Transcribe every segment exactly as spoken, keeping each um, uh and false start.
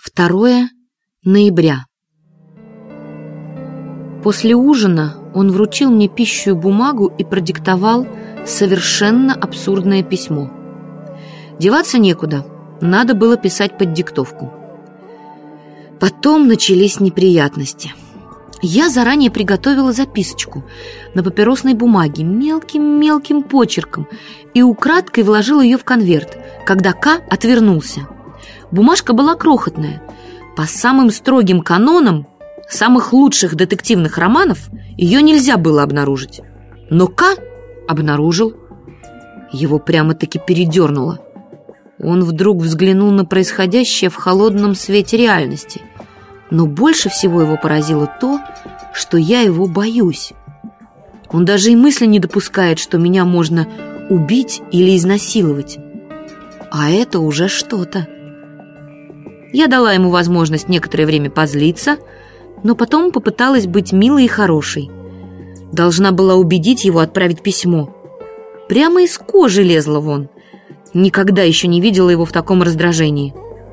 второе ноября. После ужина он вручил мне пищу и бумагу и продиктовал совершенно абсурдное письмо. Деваться некуда, надо было писать под диктовку. Потом начались неприятности. Я заранее приготовила записочку на папиросной бумаге мелким-мелким почерком и украдкой вложила ее в конверт, когда К отвернулся. Бумажка была крохотная. По самым строгим канонам самых лучших детективных романов ее нельзя было обнаружить. Но К обнаружил. Его прямо-таки передернуло. Он вдруг взглянул на происходящее в холодном свете реальности. Но больше всего его поразило то, что я его боюсь. Он даже и мысли не допускает, что меня можно убить или изнасиловать. А это уже что-то. Я дала ему возможность некоторое время позлиться, но потом попыталась быть милой и хорошей. Должна была убедить его отправить письмо. Прямо из кожи лезла вон. Никогда еще не видела его в таком раздражении.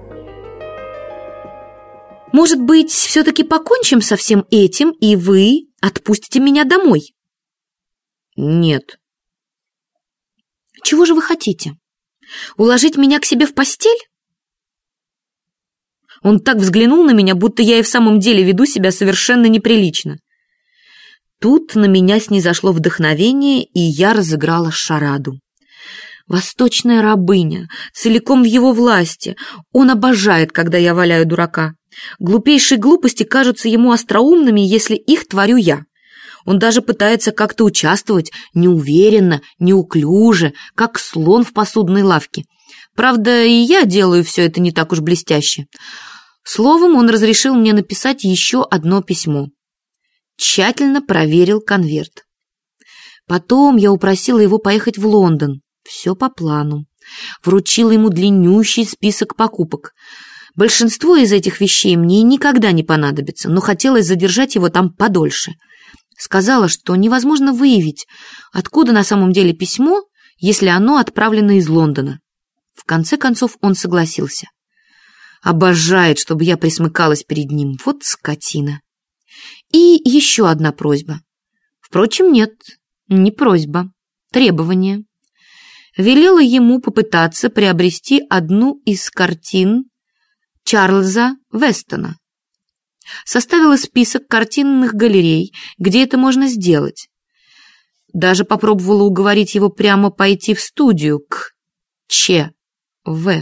«Может быть, все-таки покончим со всем этим, и вы отпустите меня домой?» «Нет». «Чего же вы хотите? Уложить меня к себе в постель?» Он так взглянул на меня, будто я и в самом деле веду себя совершенно неприлично. Тут на меня снизошло вдохновение, и я разыграла шараду. Восточная рабыня, целиком в его власти. Он обожает, когда я валяю дурака. Глупейшие глупости кажутся ему остроумными, если их творю я. Он даже пытается как-то участвовать неуверенно, неуклюже, как слон в посудной лавке. Правда, и я делаю все это не так уж блестяще. Словом, он разрешил мне написать еще одно письмо. Тщательно проверил конверт. Потом я упросила его поехать в Лондон. Все по плану. Вручила ему длиннющий список покупок. Большинство из этих вещей мне никогда не понадобится, но хотелось задержать его там подольше. Сказала, что невозможно выявить, откуда на самом деле письмо, если оно отправлено из Лондона. В конце концов он согласился. Обожает, чтобы я присмыкалась перед ним. Вот скотина. И еще одна просьба. Впрочем, нет, не просьба, требование. Велела ему попытаться приобрести одну из картин Чарльза Вестона. Составила список картинных галерей, где это можно сделать. Даже попробовала уговорить его прямо пойти в студию к Ч В.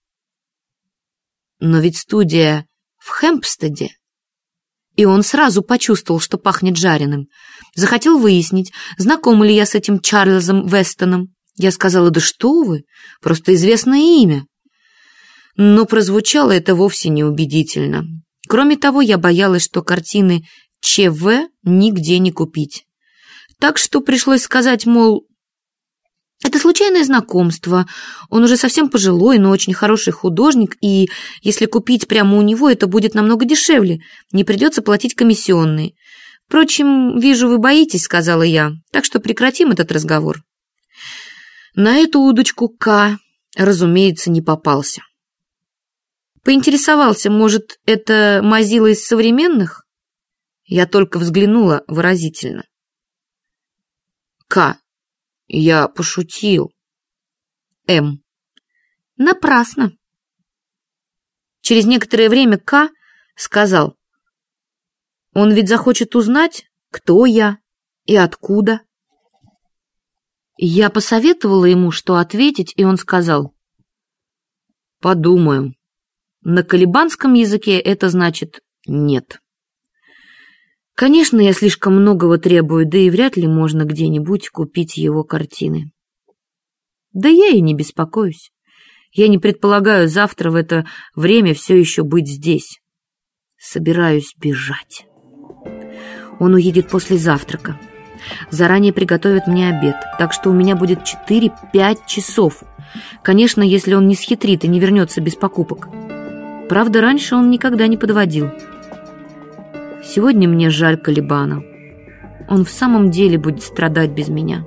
Но ведь студия в Хэмпстеде. И он сразу почувствовал, что пахнет жареным. Захотел выяснить, знакома ли я с этим Чарльзом Вестоном. Я сказала: да что вы, просто известное имя. Но прозвучало это вовсе неубедительно. Кроме того, я боялась, что картины Ч В нигде не купить. Так что пришлось сказать, мол, это случайное знакомство, он уже совсем пожилой, но очень хороший художник, и если купить прямо у него, это будет намного дешевле, не придется платить комиссионные. Впрочем, вижу, вы боитесь, сказала я, так что прекратим этот разговор. На эту удочку К, разумеется, не попался. Поинтересовался, может, это мазила из современных? Я только взглянула выразительно. К. Я пошутил. М. Напрасно. Через некоторое время К. сказал: он ведь захочет узнать, кто я и откуда. Я посоветовала ему, что ответить, и он сказал: подумаю. На колебанском языке это значит «нет». Конечно, я слишком многого требую, да и вряд ли можно где-нибудь купить его картины. Да я и не беспокоюсь. Я не предполагаю завтра в это время все еще быть здесь. Собираюсь бежать. Он уедет после завтрака. Заранее приготовит мне обед, так что у меня будет четыре-пять часов. Конечно, если он не схитрит и не вернется без покупок. Правда, раньше он никогда не подводил. Сегодня мне жаль Колебана. Он в самом деле будет страдать без меня.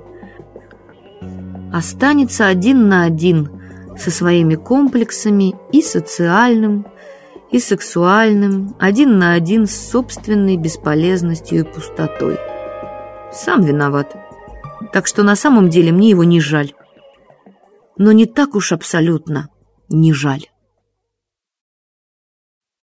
Останется один на один со своими комплексами и социальным, и сексуальным, один на один с собственной бесполезностью и пустотой. Сам виноват. Так что на самом деле мне его не жаль. Но не так уж абсолютно не жаль.